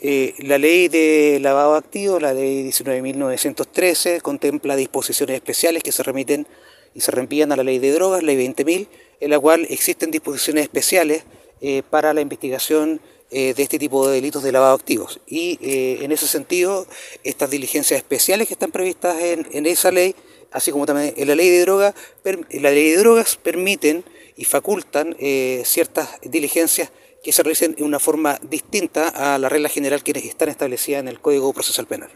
La ley de lavado de activos, la ley 19.913, contempla disposiciones especiales que se remiten y se reenvían a la ley de drogas, ley 20.000, en la cual existen disposiciones especiales para la investigación de este tipo de delitos de lavado de activos. Y en ese sentido, estas diligencias especiales que están previstas en esa ley, así como también en la ley de drogas permiten y facultan ciertas diligencias que se realicen de una forma distinta a la regla general que están establecidas en el Código Procesal Penal.